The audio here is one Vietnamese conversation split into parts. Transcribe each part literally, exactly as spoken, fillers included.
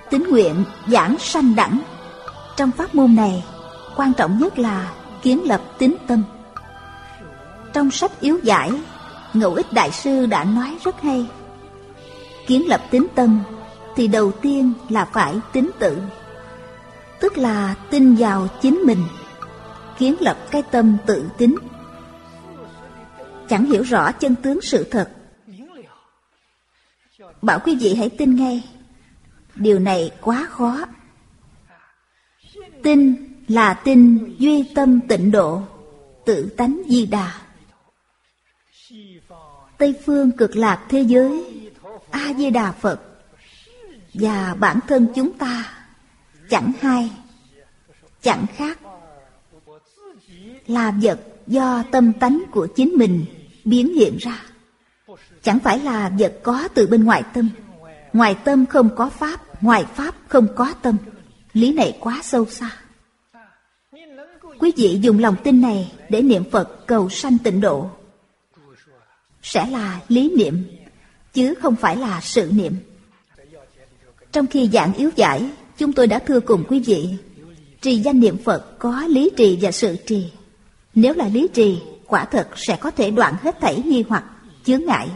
tín nguyện giảng sanh đẳng. Trong pháp môn này, quan trọng nhất là kiến lập tín tâm. Trong sách Yếu Giải, Ngẫu Ích Đại Sư đã nói rất hay. Kiến lập tín tâm thì đầu tiên là phải tín tự, tức là tin vào chính mình, kiến lập cái tâm tự tín. Chẳng hiểu rõ chân tướng sự thật, bảo quý vị hãy tin ngay. Điều này quá khó. Tin là tin duy tâm tịnh độ, tự tánh Di Đà. Tây phương cực lạc thế giới, A Di Đà Phật và bản thân chúng ta chẳng hai, chẳng khác, là vật do tâm tánh của chính mình biến hiện ra, chẳng phải là vật có từ bên ngoài tâm. Ngoài tâm không có pháp, ngoài pháp không có tâm. Lý này quá sâu xa. Quý vị dùng lòng tin này để niệm Phật cầu sanh tịnh độ sẽ là lý niệm, chứ không phải là sự niệm. Trong khi giảng Yếu Giải, chúng tôi đã thưa cùng quý vị, trì danh niệm Phật có lý trì và sự trì. Nếu là lý trì, quả thật sẽ có thể đoạn hết thảy nghi hoặc, chướng ngại.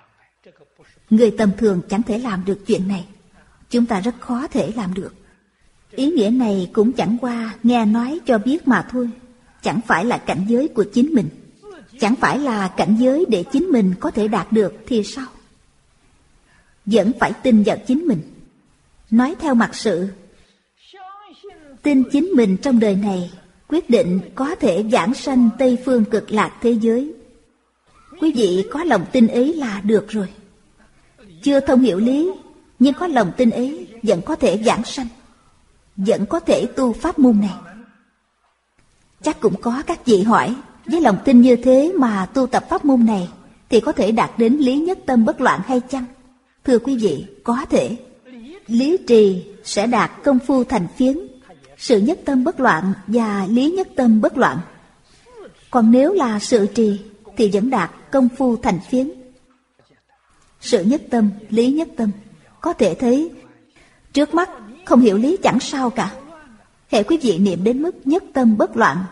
Người tầm thường chẳng thể làm được chuyện này. Chúng ta rất khó thể làm được. Ý nghĩa này cũng chẳng qua nghe nói cho biết mà thôi. Chẳng phải là cảnh giới của chính mình, chẳng phải là cảnh giới để chính mình có thể đạt được thì sao? Vẫn phải tin vào chính mình. Nói theo mặt sự, tin chính mình trong đời này quyết định có thể giảng sanh Tây phương cực lạc thế giới. Quý vị có lòng tin ấy là được rồi. Chưa thông hiểu lý, nhưng có lòng tin ấy vẫn có thể giảng sanh, vẫn có thể tu pháp môn này. Chắc cũng có các vị hỏi, với lòng tin như thế mà tu tập pháp môn này thì có thể đạt đến lý nhất tâm bất loạn hay chăng? Thưa quý vị, có thể. Lý trì sẽ đạt công phu thành phiến, sự nhất tâm bất loạn và lý nhất tâm bất loạn. Còn nếu là sự trì thì vẫn đạt công phu thành phiến. Sự nhất tâm, lý nhất tâm. Có thể thấy trước mắt không hiểu lý chẳng sao cả. Hễ quý vị niệm đến mức nhất tâm bất loạn,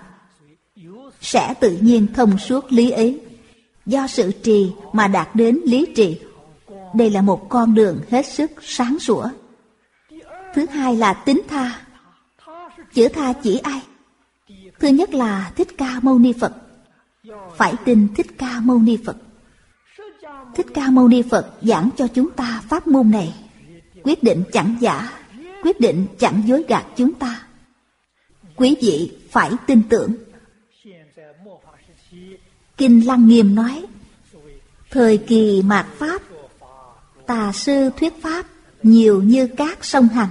sẽ tự nhiên thông suốt lý ấy. Do sự trì mà đạt đến lý trì. Đây là một con đường hết sức sáng sủa. Thứ hai là tín tha. Chữ tha chỉ ai? Thứ nhất là Thích Ca Mâu Ni Phật. Phải tin Thích Ca Mâu Ni Phật. Thích Ca Mâu Ni Phật giảng cho chúng ta pháp môn này, quyết định chẳng giả, quyết định chẳng dối gạt chúng ta. Quý vị phải tin tưởng. Kinh Lăng Nghiêm nói, thời kỳ mạt Pháp, tà sư thuyết Pháp nhiều như cát sông Hằng.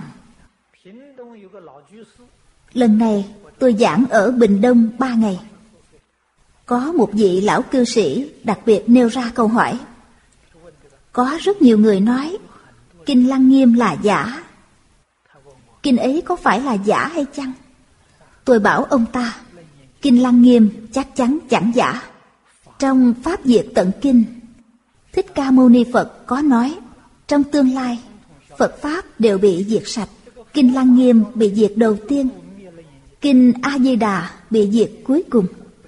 Lần này tôi giảng ở Bình Đông ba ngày. Có một vị lão cư sĩ đặc biệt nêu ra câu hỏi. Có rất nhiều người nói Kinh Lăng Nghiêm là giả. Kinh ấy có phải là giả hay chăng? Tôi bảo ông ta, Kinh Lăng Nghiêm chắc chắn chẳng giả. Trong Pháp Diệt Tận Kinh, Thích Ca Mâu Ni Phật có nói, trong tương lai, Phật Pháp đều bị diệt sạch. Kinh Lăng Nghiêm bị diệt đầu tiên, Kinh A Di Đà bị diệt cuối cùng.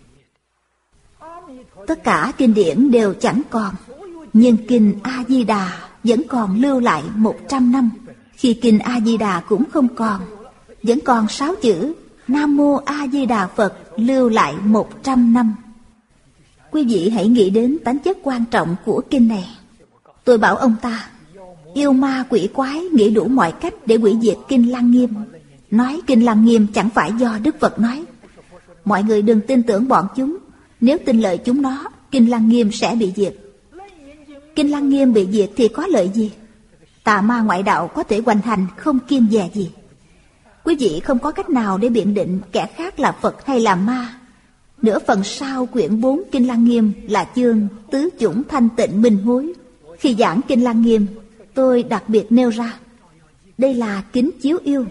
Tất cả kinh điển đều chẳng còn, nhưng Kinh A Di Đà vẫn còn lưu lại một trăm năm. Khi Kinh A Di Đà cũng không còn, vẫn còn sáu chữ Nam Mô A Di Đà Phật lưu lại một trăm năm. Quý vị hãy nghĩ đến tánh chất quan trọng của kinh này. Tôi bảo ông ta, yêu ma quỷ quái nghĩ đủ mọi cách để hủy diệt Kinh Lăng Nghiêm. Nói Kinh Lăng Nghiêm chẳng phải do Đức Phật nói. Mọi người đừng tin tưởng bọn chúng. Nếu tin lời chúng nó, Kinh Lăng Nghiêm sẽ bị diệt. Kinh Lăng Nghiêm bị diệt thì có lợi gì? Tà ma ngoại đạo có thể hoành hành không kiêng dè gì. Quý vị không có cách nào để biện định kẻ khác là Phật hay là ma. Nửa phần sau quyển bốn Kinh Lăng Nghiêm là chương tứ chủng thanh tịnh minh hối. Khi giảng Kinh Lăng Nghiêm, tôi đặc biệt nêu ra, đây là kính chiếu yêu.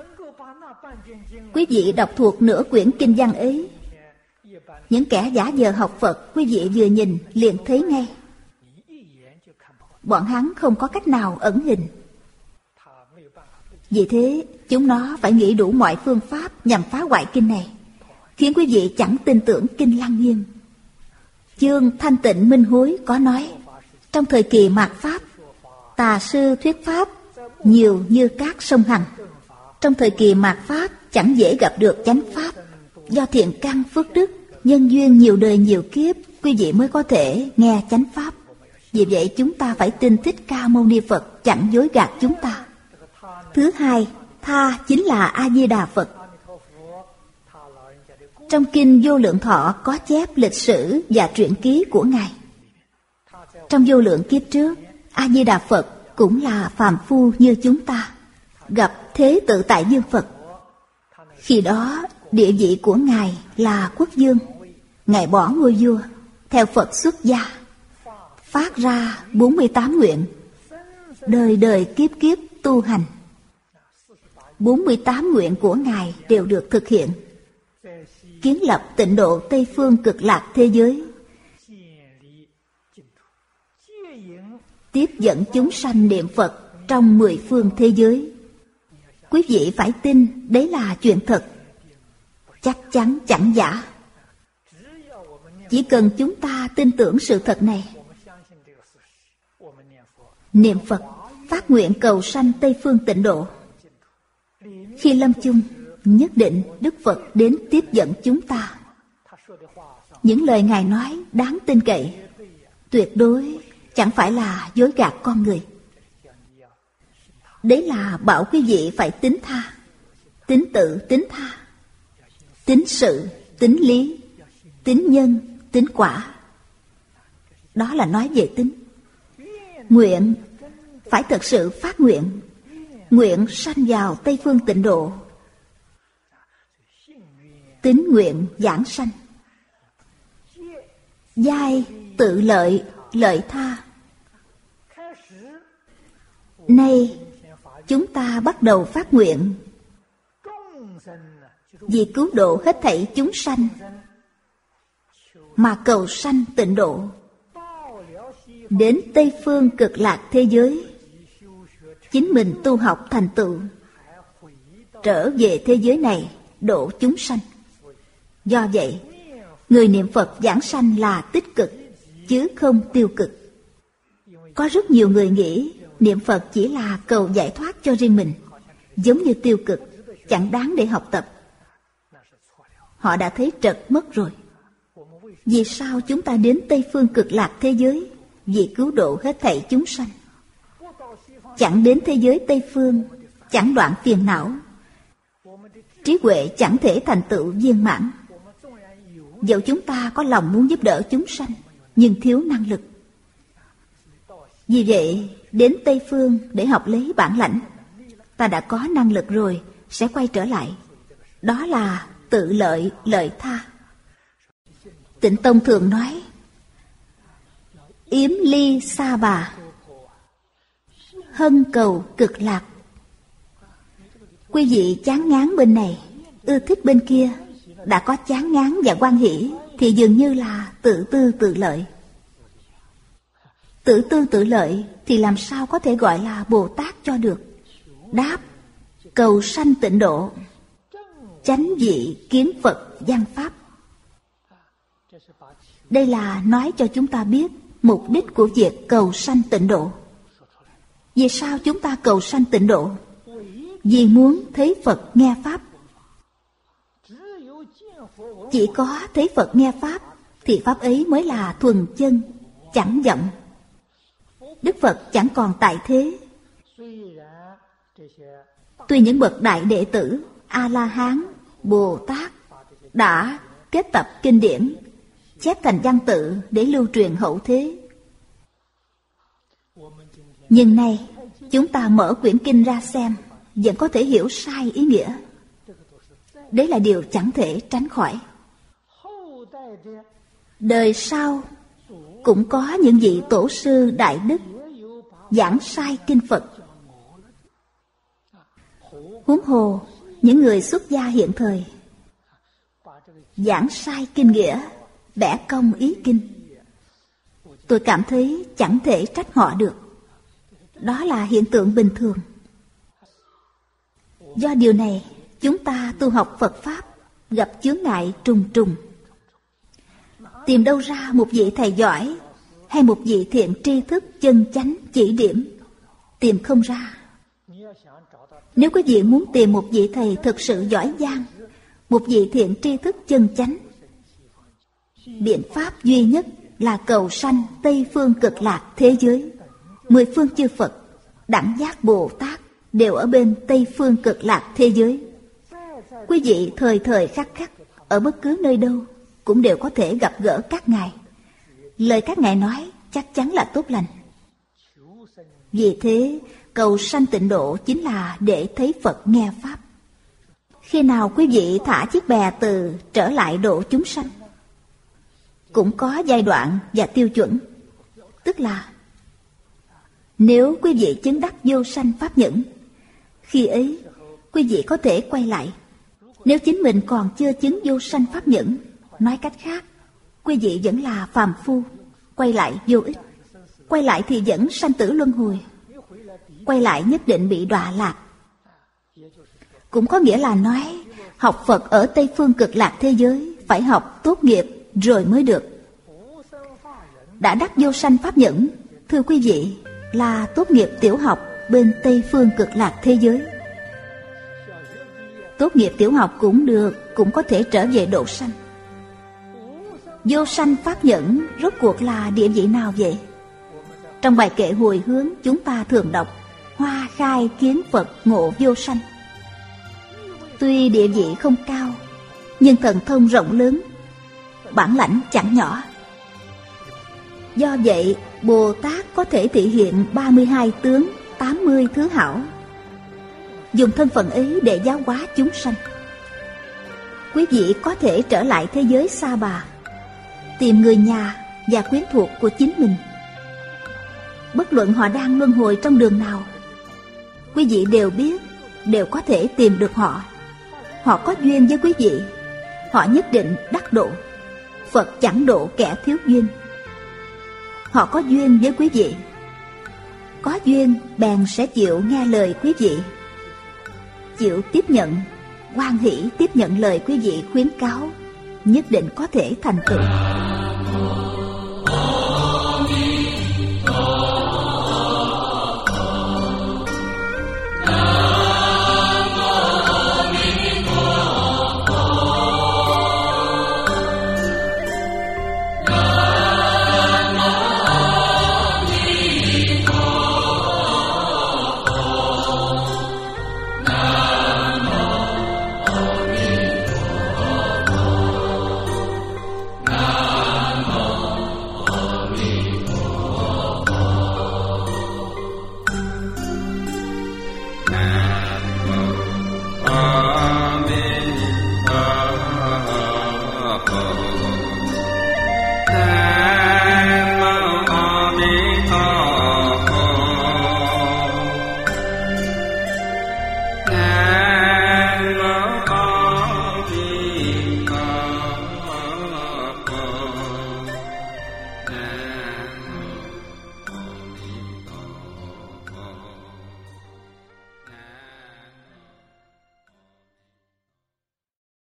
Quý vị đọc thuộc nửa quyển kinh văn ấy, những kẻ giả vờ học Phật, quý vị vừa nhìn liền thấy ngay. Bọn hắn không có cách nào ẩn hình. Vì thế, chúng nó phải nghĩ đủ mọi phương pháp nhằm phá hoại kinh này, khiến quý vị chẳng tin tưởng kinh Lăng Nghiêm. Chương Thanh Tịnh Minh Hối có nói, trong thời kỳ mạt Pháp, tà sư thuyết Pháp nhiều như các sông Hằng. Trong thời kỳ mạt Pháp chẳng dễ gặp được chánh Pháp. Do thiện căn phước đức, nhân duyên nhiều đời nhiều kiếp, quý vị mới có thể nghe chánh Pháp. Vì vậy chúng ta phải tin Thích Ca Mâu Ni Phật chẳng dối gạt chúng ta. Thứ hai, tha chính là A-di-đà Phật. Trong kinh Vô Lượng Thọ có chép lịch sử và truyện ký của Ngài. Trong vô lượng kiếp trước, A-di-đà Phật cũng là phàm phu như chúng ta, gặp Thế Tự Tại Dương Phật. Khi đó, địa vị của Ngài là quốc vương. Ngài bỏ ngôi vua, theo Phật xuất gia, phát ra bốn mươi tám nguyện, đời đời kiếp kiếp tu hành. bốn mươi tám nguyện của Ngài đều được thực hiện. Kiến lập tịnh độ Tây Phương Cực Lạc thế giới, tiếp dẫn chúng sanh niệm Phật trong mười phương thế giới. Quý vị phải tin đấy là chuyện thật, chắc chắn chẳng giả. Chỉ cần chúng ta tin tưởng sự thật này, niệm Phật, phát nguyện cầu sanh Tây Phương tịnh độ, khi lâm chung, nhất định Đức Phật đến tiếp dẫn chúng ta. Những lời Ngài nói đáng tin cậy, tuyệt đối chẳng phải là dối gạt con người. Đấy là bảo quý vị phải tín tha, tín tự tín tha, tín sự, tín lý, tín nhân, tín quả. Đó là nói về tín. Nguyện phải thật sự phát nguyện, nguyện sanh vào Tây Phương tịnh độ. Tín nguyện giảng sanh. Giai tự lợi, lợi tha. Nay chúng ta bắt đầu phát nguyện vì cứu độ hết thảy chúng sanh mà cầu sanh tịnh độ, đến Tây Phương Cực Lạc thế giới, chính mình tu học thành tựu, trở về thế giới này độ chúng sanh. Do vậy, người niệm Phật giảng sanh là tích cực, chứ không tiêu cực. Có rất nhiều người nghĩ niệm Phật chỉ là cầu giải thoát cho riêng mình, giống như tiêu cực, chẳng đáng để học tập. Họ đã thấy trật mất rồi. Vì sao chúng ta đến Tây Phương Cực Lạc thế giới? Vì cứu độ hết thảy chúng sanh. Chẳng đến thế giới Tây Phương, chẳng đoạn phiền não, trí huệ chẳng thể thành tựu viên mãn. Dẫu chúng ta có lòng muốn giúp đỡ chúng sanh, nhưng thiếu năng lực. Vì vậy, đến Tây Phương để học lấy bản lãnh. Ta đã có năng lực rồi, sẽ quay trở lại. Đó là tự lợi, lợi tha. Tịnh Tông thường nói, yếm ly sa bà, hân cầu cực lạc. Quý vị chán ngán bên này, ưa thích bên kia, đã có chán ngán và hoan hỷ thì dường như là tự tư tự lợi. Tự tư tự lợi thì làm sao có thể gọi là Bồ Tát cho được? Đáp, cầu sanh tịnh độ, chánh vị kiến Phật văn pháp. Đây là nói cho chúng ta biết mục đích của việc cầu sanh tịnh độ. Vì sao chúng ta cầu sanh tịnh độ? Vì muốn thấy Phật nghe Pháp. Chỉ có thấy Phật nghe Pháp thì Pháp ấy mới là thuần chân, chẳng vọng. Đức Phật chẳng còn tại thế. Tuy những bậc đại đệ tử, A-la-hán, Bồ Tát đã kết tập kinh điển, chép thành văn tự để lưu truyền hậu thế, nhưng nay chúng ta mở quyển kinh ra xem, vẫn có thể hiểu sai ý nghĩa. Đấy là điều chẳng thể tránh khỏi. Đời sau cũng có những vị tổ sư đại đức giảng sai kinh Phật. Huống hồ những người xuất gia hiện thời giảng sai kinh nghĩa, bẻ cong ý kinh. Tôi cảm thấy chẳng thể trách họ được. Đó là hiện tượng bình thường. Do điều này, chúng ta tu học Phật Pháp gặp chướng ngại trùng trùng. Tìm đâu ra một vị thầy giỏi hay một vị thiện tri thức chân chánh chỉ điểm? Tìm không ra. Nếu quý vị muốn tìm một vị thầy thực sự giỏi giang, một vị thiện tri thức chân chánh, biện pháp duy nhất là cầu sanh Tây Phương Cực Lạc thế giới. Mười phương chư Phật, đẳng giác Bồ Tát đều ở bên Tây Phương Cực Lạc thế giới. Quý vị thời thời khắc khắc ở bất cứ nơi đâu cũng đều có thể gặp gỡ các ngài. Lời các ngài nói chắc chắn là tốt lành. Vì thế, cầu sanh tịnh độ chính là để thấy Phật nghe Pháp. Khi nào quý vị thả chiếc bè từ trở lại độ chúng sanh? Cũng có giai đoạn và tiêu chuẩn. Tức là nếu quý vị chứng đắc vô sanh pháp nhẫn, khi ấy quý vị có thể quay lại. Nếu chính mình còn chưa chứng vô sanh pháp nhẫn, nói cách khác, quý vị vẫn là phàm phu, quay lại vô ích. Quay lại thì vẫn sanh tử luân hồi, quay lại nhất định bị đọa lạc. Cũng có nghĩa là nói, học Phật ở Tây Phương Cực Lạc thế giới phải học tốt nghiệp rồi mới được. Đã đắc vô sanh pháp nhẫn, thưa quý vị, là tốt nghiệp tiểu học bên Tây Phương Cực Lạc thế giới. Tốt nghiệp tiểu học cũng được, cũng có thể trở về độ sanh. Vô sanh pháp nhẫn rốt cuộc là địa vị nào vậy? Trong bài kệ hồi hướng chúng ta thường đọc hoa khai kiến Phật ngộ vô sanh. Tuy địa vị không cao, nhưng thần thông rộng lớn, bản lãnh chẳng nhỏ. Do vậy, Bồ Tát có thể thể hiện ba mươi hai tướng, tám mươi thứ hảo, dùng thân phận ấy để giáo hóa chúng sanh. Quý vị có thể trở lại thế giới Sa Bà, tìm người nhà và quyến thuộc của chính mình. Bất luận họ đang luân hồi trong đường nào, quý vị đều biết, đều có thể tìm được họ. Họ có duyên với quý vị, họ nhất định đắc độ. Phật chẳng độ kẻ thiếu duyên. Họ có duyên với quý vị, có duyên bèn sẽ chịu nghe lời quý vị, chịu tiếp nhận, hoan hỷ tiếp nhận lời quý vị khuyến cáo, nhất định có thể thành tựu. Oh